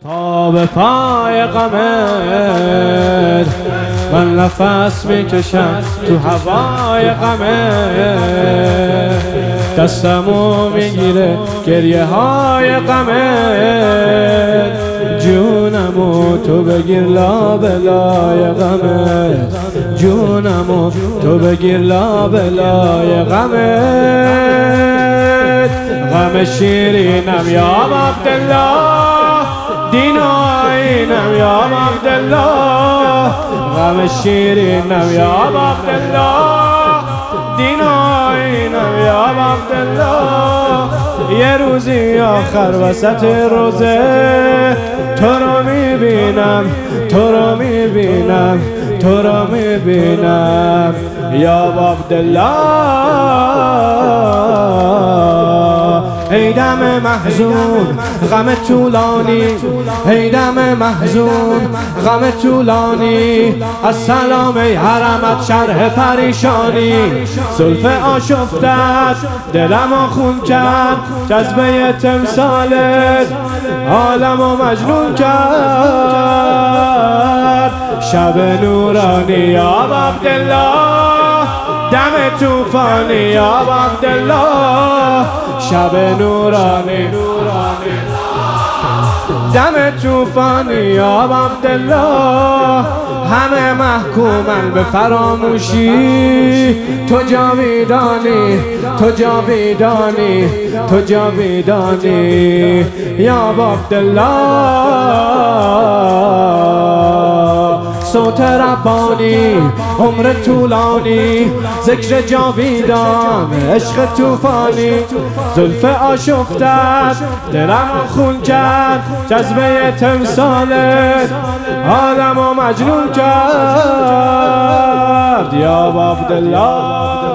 پا به پای غمت من نفس میکشم تو هوای غمت، دستمو میگیره گریه های غمت، جونمو تو بگیر لابلای غمت، جونمو تو بگیر لابلای غمت. غم شیرینم یا عبدالله، دین و آیینم یا عبدالله، غم شیرینم یا عبدالله، دین و آیینم یا عبدالله. یه روزی آخر وسط روزه تو رو میبینم، تو رو میبینم، تو رو میبینم یا عبدالله. ای دم محزون غم طولانی، ای دم محزون غم طولانی، از سلام حرمت شرح پریشانی. زلف آشفتت دلمو خون کرد، جذبه تمثالت عالمو مجنون کرد. شب نورانی یا عبدالله، دم توفانی یا عبدالله، شب نورانی دم توفانی یا عبدالله. همه محکومن به فراموشی، تو جاویدانی، تو جاویدانی، تو جاویدانی یا عبدالله. صوت ربانی عمر طولانی، ذکر جاویدان عشق توفانی. زلف آشفتت دلم خون کرد، جذبه تمثالت عالمو مجنون کرد یا عبدالله.